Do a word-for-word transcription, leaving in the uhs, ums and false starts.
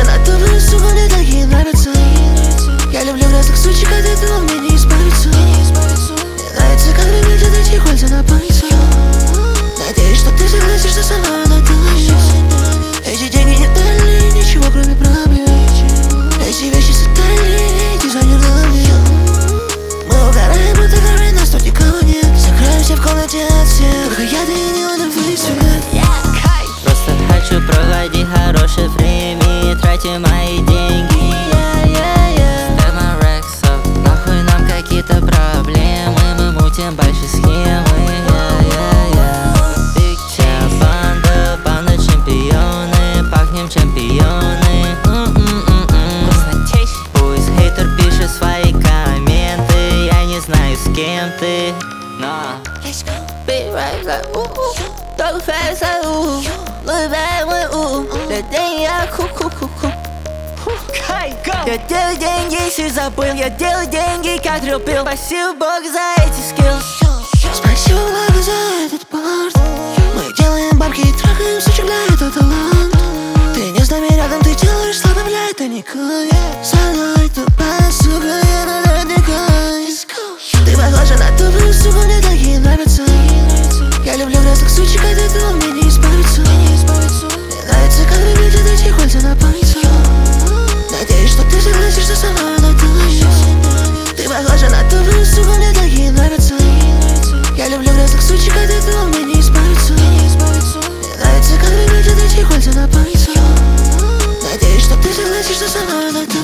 на тупую, сука, мне такие нравятся. Я люблю грязных сучек, от этого мне не избавиться. Мне нравится, как ребята эти кольца на пальцах. Надеюсь, что ты согласишься со мной на танец. Эти деньги не дали ничего, кроме проблем. Эти вещи сотали, дизайнер на мне. Мы угораем, будто горы, нас тут никого нет. Закроемся в комнате от всех, только я, ты и неоновый свет. Просто хочу проводить хорошее время и тратить мои деньги. Stack my racks up, нахуй нам какие-то проблемы. Мы мутим большие схемы. Вся банда, банда чемпионы. Пахнем чемпионы. Пусть хейтер пишет свои комменты. Я не знаю, с кем ты, но Big racks like ooh, dog fast like ooh, Louis bag with ooh, the thing я ку-ку-ку-ку. Я делаю деньги, если забыл, я делаю деньги, как рубил. Спасибо Богу за эти skills. Спасибо Богу за этот порт. Мы делаем бабки и трахаем сучек, бля, это талант. Ты не с нами рядом, ты делаешь слабо, бля, это не кайф. Со мной тупая, сука, я на радикаль. Ты похожа на тупую, сука, мне такие нравятся. Я люблю грязных сучек, от этого мне не избавиться. Мне нравится, как ребята эти кольца на пальцах. Надеюсь, что ты согласишься со мной на танец. Ты похожа на тупую, сука, мне такие нравятся. Я люблю грязных сучек, от этого мне не избавиться. Мне нравится, как ребята эти кольца на пальцах. Надеюсь, что ты согласишься со мной на танец.